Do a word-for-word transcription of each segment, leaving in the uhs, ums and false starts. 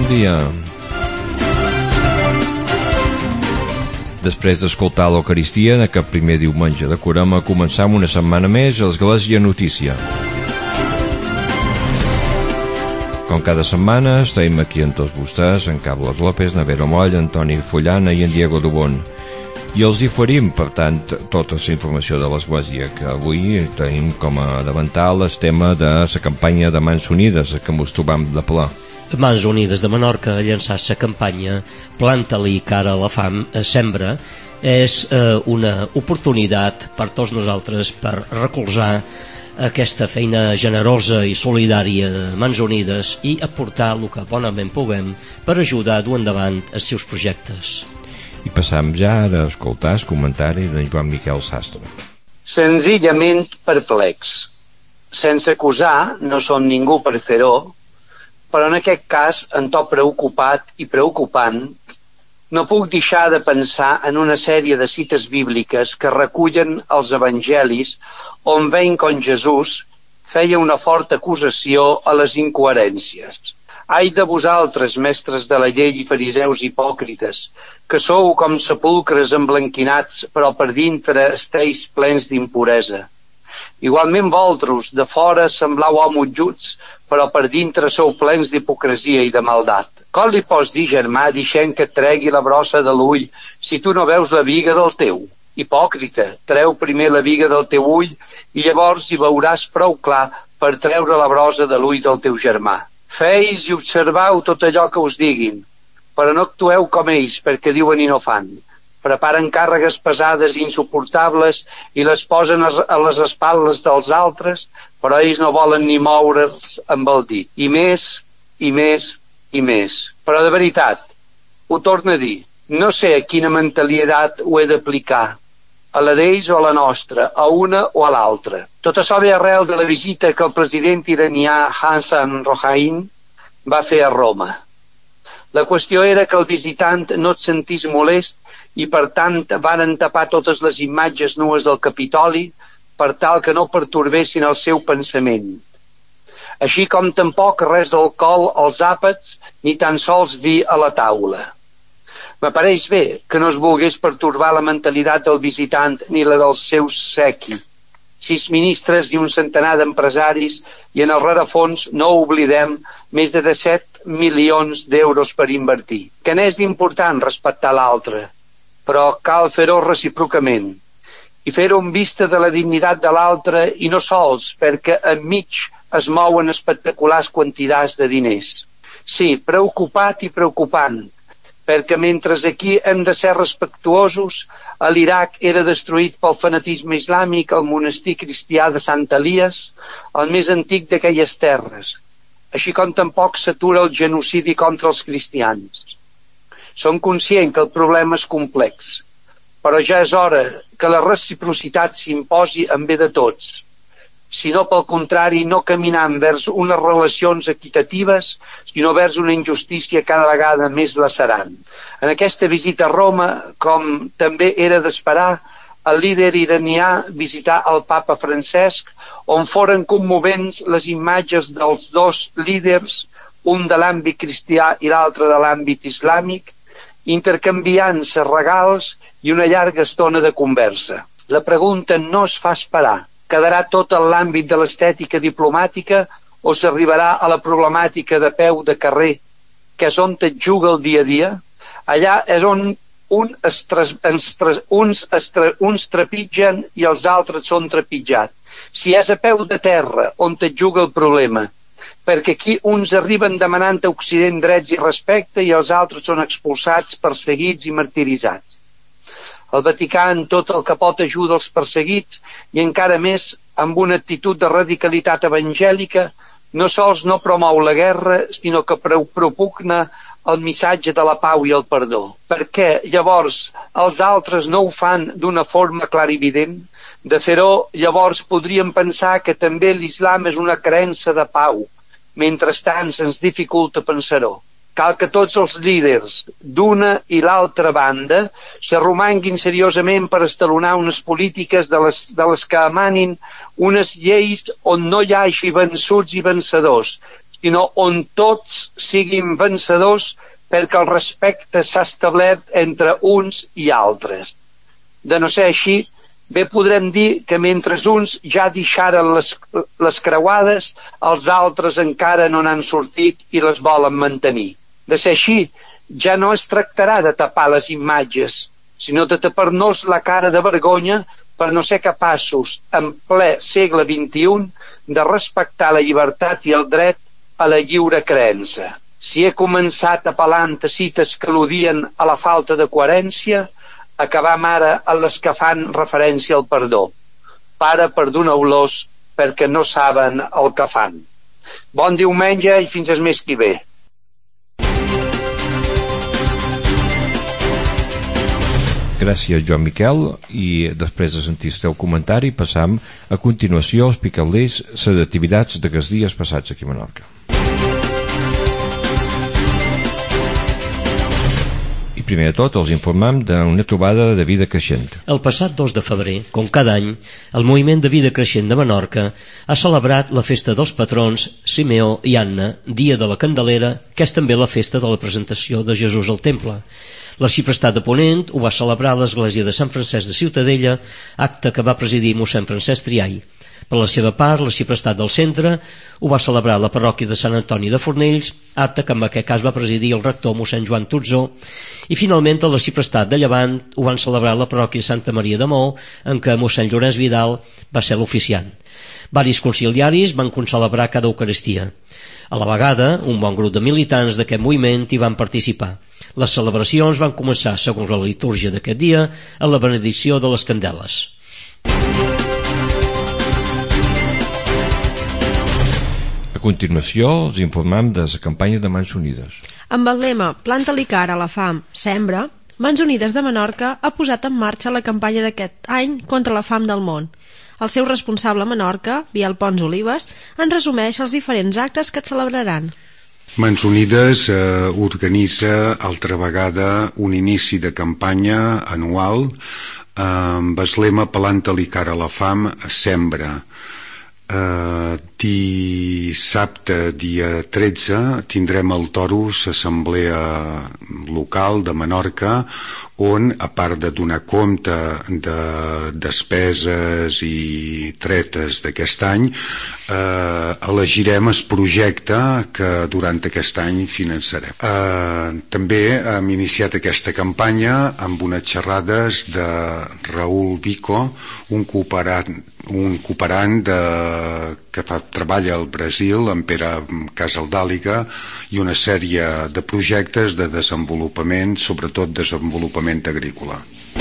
dia. Després d'escoltar l'Eucaristia en aquest primer diumenge de Carme, començam una setmana més a l'Església Notícia. Com cada setmana, estem aquí amb tots vostès, en Carles López, na Vera Moll, Antoni Fullana i en Diego Dubón. I els oferim, per tant, tota la informació de l'Església, que avui tenim com a davantal el tema de la campanya de Mans Unides, que ens trobam de ple. Mans Unides de Menorca ha llançat la campanya Planta-li cara a la fam, sembra. És eh, una oportunitat per tots nosaltres per recolzar aquesta feina generosa i solidària de Mans Unides i aportar el que bonament puguem per ajudar a dur endavant els seus projectes. I passam ja a escoltar el comentari d'en Joan Miquel Sastre. Senzillament perplex. Sense acusar, no som ningú per fer-ho, però en aquest cas, en to preocupat i preocupant, no puc deixar de pensar en una sèrie de cites bíbliques que recullen els evangelis on veiem com Jesús feia una forta acusació a les incoherències. Ai de vosaltres, mestres de la llei i fariseus hipòcrites, que sou com sepulcres emblanquinats, però per dintre esteis plens d'impuresa. Igualment vosaltres, de fora semblau homes juts, però per dintre sou plens d'hipocresia i de maldat. Com li pots dir, germà, dixent que et tregui la brossa de l'ull, si tu no veus la viga del teu? Hipòcrita, treu primer la viga del teu ull i llavors hi veuràs prou clar per treure la brossa de l'ull del teu germà. Feis i observau tot allò que us diguin, però no actueu com ells, perquè diuen i no fan. Preparen càrregues pesades i insuportables i les posen a les espatlles dels altres, però ells no volen ni moure's amb el dit. I més, i més, i més. Però de veritat, ho torno a dir, no sé a quina mentalitat ho he d'aplicar, a la d'ells o a la nostra, a una o a l'altra. Tot això ve arrel de la visita que el president iranià Hassan Rouhani va fer a Roma. La qüestió era que el visitant no et sentís molest i per tant varen tapar totes les imatges nues del Capitoli per tal que no pertorbessin el seu pensament. Així com tampoc res d'alcohol als àpats ni tan sols vi a la taula. M'apareix bé que no es volgués pertorbar la mentalitat del visitant ni la dels seus sequi. Sis ministres i un centenar d'empresaris i en el rerefons, no ho oblidem, més de disset milions d'euros per invertir. Que n'és d'important respectar l'altre, però cal fer-ho recíprocament i fer-ho en vista de la dignitat de l'altre i no sols perquè enmig es mouen espectaculars quantitats de diners. Sí, preocupat i preocupant, perquè mentre aquí hem de ser respectuosos, a l'Iraq era destruït pel fanatisme islàmic el monestir cristià de Sant Elies, el més antic d'aquelles terres, així com tampoc s'atura el genocidi contra els cristians. Som conscients que el problema és complex, però ja és hora que la reciprocitat s'imposi en bé de tots, sinó pel contrari no caminant vers unes relacions equitatives, sinó vers una injustícia cada vegada més lacerant. En aquesta visita a Roma, com també era d'esperar, el líder iranià visità el papa Francesc, on foren commovents les imatges dels dos líders, un de l'àmbit cristià i l'altre de l'àmbit islàmic, intercanviant-se regals i una llarga estona de conversa. La pregunta no es fa esperar. Quedarà tot en l'àmbit de l'estètica diplomàtica o s'arribarà a la problemàtica de peu de carrer, que és on et juga el dia a dia? Allà és on un estres, estres, uns, estre, uns trepitgen i els altres són trepitjats. Si és a peu de terra on et juga el problema, perquè aquí uns arriben demanant a Occident drets i respecte i els altres són expulsats, perseguits i martiritzats. El Vaticà en tot el que pot ajuda els perseguits i encara més amb una actitud de radicalitat evangèlica no sols no promou la guerra, sinó que propugna el missatge de la pau i el perdó. Perquè llavors els altres no ho fan d'una forma clarivident? De fer-ho, llavors podríem pensar que també l'islam és una creença de pau. Mentrestant se'ns dificulta pensar-ho. Cal que tots els líders d'una i l'altra banda s'arromanguin seriosament per estalonar unes polítiques de les, de les que emanin unes lleis on no hi hagi vençuts i vencedors, sinó on tots siguin vencedors perquè el respecte s'ha establert entre uns i altres. De no ser així, bé podrem dir que mentre uns ja deixaren les, les creuades, els altres encara no n'han sortit i les volen mantenir. De ser així, ja no es tractarà de tapar les imatges, sinó de tapar-nos la cara de vergonya per no ser capaços, en ple segle vint-i-un, de respectar la llibertat i el dret a la lliure creença. Si he començat apel·lant a cites que al·ludien a la falta de coherència, acabam ara a les que fan referència al perdó. Pare, perdoneu-los perquè no saben el que fan. Bon diumenge i fins el mes que ve. Gràcies, Joan Miquel, i després de sentir el teu comentari passam a continuació a explicar-los les activitats d'aquests dies passats aquí a Menorca. I primer de tot els informem d'una trobada de vida creixent. El passat dos de febrer, com cada any, el Moviment de Vida Creixent de Menorca ha celebrat la festa dels patrons Simeó i Anna, dia de la Candelera, que és també la festa de la presentació de Jesús al Temple. L'arxiprestat de Ponent ho va celebrar a l'església de Sant Francesc de Ciutadella, acte que va presidir mossèn Francesc Triall. Per la seva part, l'arxiprestat del centre ho va celebrar a la parròquia de Sant Antoni de Fornells, acte que en aquest cas va presidir el rector mossèn Joan Tutzó, i finalment a l'arxiprestat de Llevant ho van celebrar a la parròquia Santa Maria de Maó, en què mossèn Llorenç Vidal va ser l'oficiant. Varis conciliaris van concelebrar cada Eucaristia. A la vegada, un bon grup de militants d'aquest moviment hi van participar. Les celebracions van començar, segons la litúrgia d'aquest dia, a la benedicció de les candeles. A continuació, els informem de la campanya de Mans Unides. Amb el lema Planta-li cara a la fam, sembra, Mans Unides de Menorca ha posat en marxa la campanya d'aquest any contra la fam del món. El seu responsable a Menorca, Biel Pons Olives, en resumeix els diferents actes que et celebraran. Mans Unides eh, organitza altra vegada un inici de campanya anual eh, amb el lema Planta-li cara a la fam, sembra. Eh, dissabte, dia tretze, tindrem al Toros assemblea local de Menorca, on, a part de donar compte de despeses i tretes d'aquest any, eh, elegirem el projecte que durant aquest any finançarem. Eh, també hem iniciat aquesta campanya amb unes xerrades de Raúl Vico, un cooperant un cooperant de, que fa, treballa al Brasil, en Pere Casaldàliga, i una sèrie de projectes de desenvolupament, sobretot desenvolupament agrícola.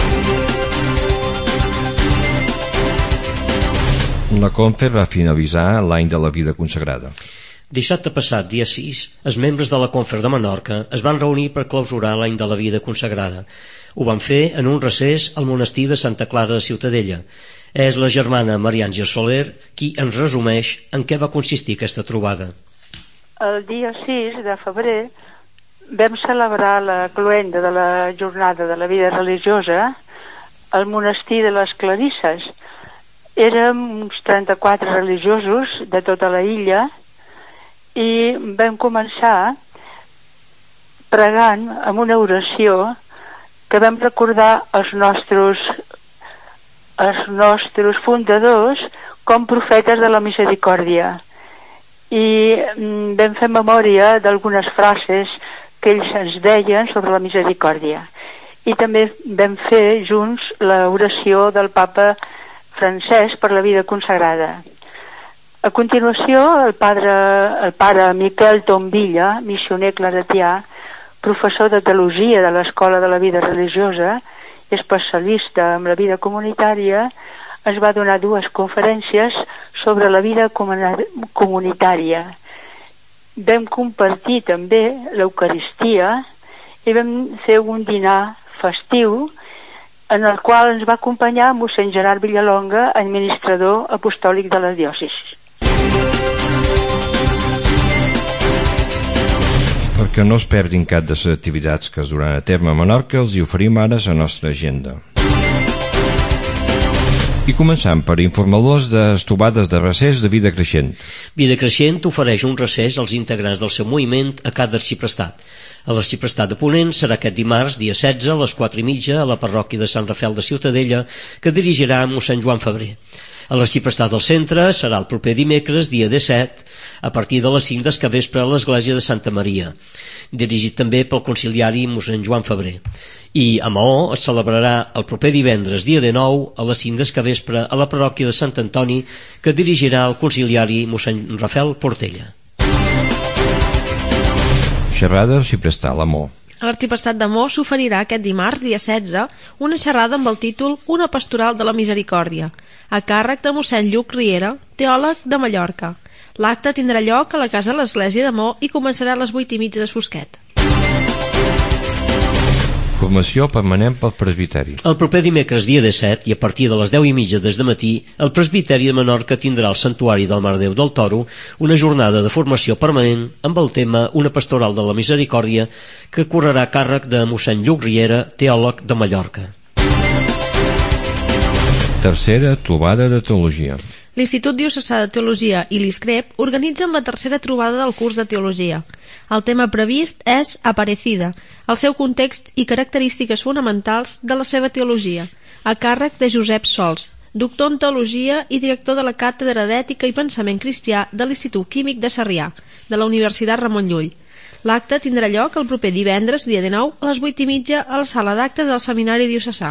La Confe va finalitzar l'any de la vida consagrada. Dissabte passat, dia sis, els membres de la Confer de Menorca es van reunir per clausurar l'any de la vida consagrada. Ho van fer en un recés al monestir de Santa Clara de Ciutadella. És la germana Maria Àngel Soler qui ens resumeix en què va consistir aquesta trobada. El dia sis de febrer vam celebrar la cloenda de la jornada de la vida religiosa al monestir de les Clarisses. Érem uns trenta-quatre religiosos de tota la illa i vam començar pregant amb una oració que vam recordar els nostres els nostres fundadors com profetes de la misericòrdia, i vam fer memòria d'algunes frases que ells ens deien sobre la misericòrdia, i també vam fer junts l'oració del papa Francesc per la vida consagrada. A continuació, el padre, el pare Miquel Tombilla, missioner claretià, professor de teologia de l'Escola de la Vida Religiosa, especialista en la vida comunitària, es va donar dues conferències sobre la vida comunitària. Vam compartir també l'Eucaristia i vam fer un dinar festiu en el qual ens va acompanyar mossèn Gerard Villalonga, administrador apostòlic de la diòcesi. Perquè no es perdin cap de les activitats que es duran a terme a Menorca, els hi oferim ara la nostra agenda. I començant per informar-los de les trobades de recés de Vida Creixent. Vida Creixent ofereix un recés als integrants del seu moviment a cada arxiprestat. A l'arxiprestat de Ponent serà aquest dimarts, dia setze, a les quatre i mitja, a la parròquia de Sant Rafel de Ciutadella, que dirigirà mossèn Joan Febrer. A l'arxiprestat del centre serà el proper dimecres, dia disset, a partir de les cinc del capvespre a l'església de Santa Maria, dirigit també pel conciliari mossèn Joan Febrer. I a Maó es celebrarà el proper divendres, dia dinou, a les cinc del capvespre a la parròquia de Sant Antoni, que dirigirà el conciliari mossèn Rafael Portella. Xerrada arxiprestal a Maó. A l'arxiprestat de Maó s'oferirà aquest dimarts, dia setze, una xerrada amb el títol Una pastoral de la misericòrdia, a càrrec de mossèn Lluc Riera, teòleg de Mallorca. L'acte tindrà lloc a la casa de l'església de Maó i començarà a les vuit i mitja de Fosquet. Formació permanent pel presbiteri. El proper dimecres, dia disset, i a partir de les deu i mitja des de matí, el presbiteri de Menorca tindrà al Santuari del Mare de Déu del Toro una jornada de formació permanent amb el tema Una pastoral de la misericòrdia, que correrà a càrrec de mossèn Lluc Riera, teòleg de Mallorca. Tercera trobada de teologia. L'Institut Diocesà de Teologia i l'ISCREP organitzen la tercera trobada del curs de Teologia. El tema previst és Aparecida, el seu context i característiques fonamentals de la seva teologia, a càrrec de Josep Sols, doctor en Teologia i director de la Càtedra d'Ètica i Pensament Cristià de l'Institut Químic de Sarrià, de la Universitat Ramon Llull. L'acte tindrà lloc el proper divendres, dia dinou, a les vuit i mitja a la sala d'actes del Seminari Diocesà.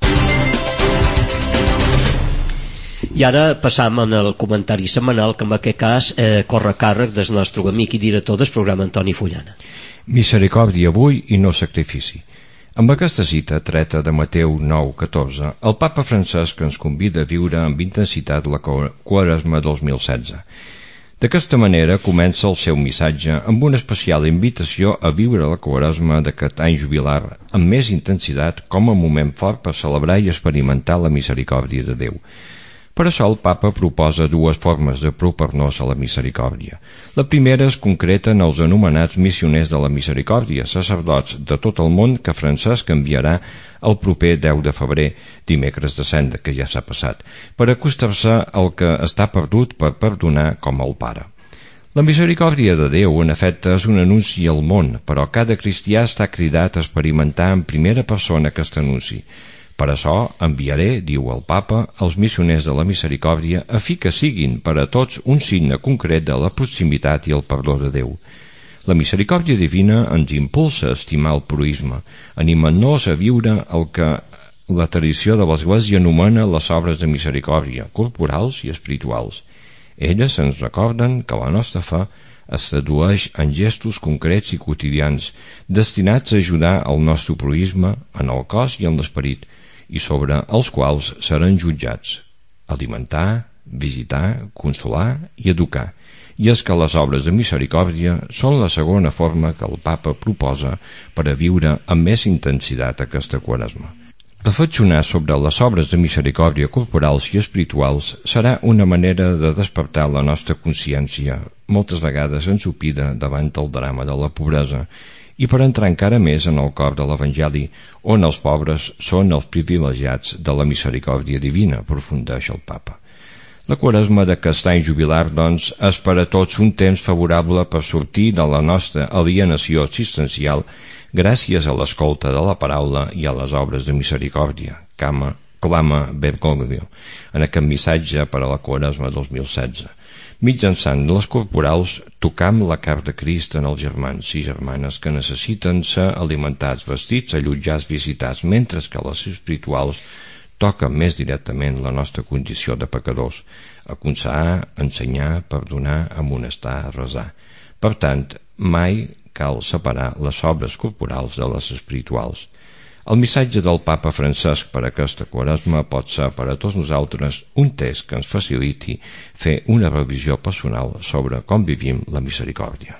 I ara passam en el comentari setmanal, que en aquest cas eh, corre a càrrec del nostre amic i director del programa, Antoni Fullana. Misericòrdia avui i no sacrifici. Amb aquesta cita, treta de Mateu nou catorze, el papa Francesc ens convida a viure amb intensitat la Quaresma dos mil setze. D'aquesta manera comença el seu missatge amb una especial invitació a viure la Quaresma d'aquest any jubilar amb més intensitat com a moment fort per celebrar i experimentar la misericòrdia de Déu. Per això el papa proposa dues formes d'apropar-nos a la misericòrdia. La primera es concreta en els anomenats missioners de la misericòrdia, sacerdots de tot el món que Francesc enviarà el proper deu de febrer, dimecres de Cenda, que ja s'ha passat, per acostar-se al que està perdut per perdonar com el Pare. La misericòrdia de Déu, en efecte, és un anunci al món, però cada cristià està cridat a experimentar en primera persona aquest anunci. Per això enviaré, diu el papa, els missioners de la misericòrdia a fi que siguin per a tots un signe concret de la proximitat i el perdó de Déu. La misericòrdia divina ens impulsa a estimar el proïsme, animant-nos a viure el que la tradició de l'Església anomena les obres de misericòrdia, corporals i espirituals. Elles ens recorden que la nostra fe es tradueix en gestos concrets i quotidians destinats a ajudar al nostre proïsme en el cos i en l'esperit, i sobre els quals seran jutjats, alimentar, visitar, consolar i educar. I és que les obres de misericòrdia són la segona forma que el papa proposa per a viure amb més intensitat aquesta Quaresma. Reflexionar sobre les obres de misericòrdia corporals i espirituals serà una manera de despertar la nostra consciència, moltes vegades ensopida davant el drama de la pobresa, i per entrar encara més en el cor de l'Evangeli, on els pobres són els privilegiats de la misericòrdia divina, aprofundeix el papa. La Quaresma d'aquest any jubilar, doncs, és per a tots un temps favorable per sortir de la nostra alienació existencial gràcies a l'escolta de la paraula i a les obres de misericòrdia, cama, clama Bergoglio, en aquest missatge per a la Quaresma dos mil setze. Mitjançant les corporals, tocam la carn de Crist en els germans i germanes que necessiten ser alimentats, vestits, allotjats, visitats, mentre que les espirituals toquen més directament la nostra condició de pecadors, aconsellar, ensenyar, perdonar, amonestar, resar. Per tant, mai cal separar les obres corporals de les espirituals. El missatge del papa Francesc per a aquesta Quaresma pot ser per a tots nosaltres un test que ens faciliti fer una revisió personal sobre com vivim la misericòrdia.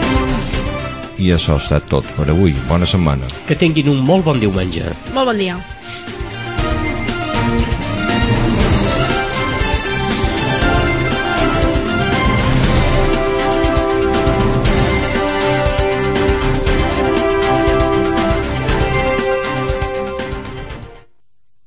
I això ha estat tot per avui. Bona setmana. Que tinguin un molt bon diumenge. Molt bon dia.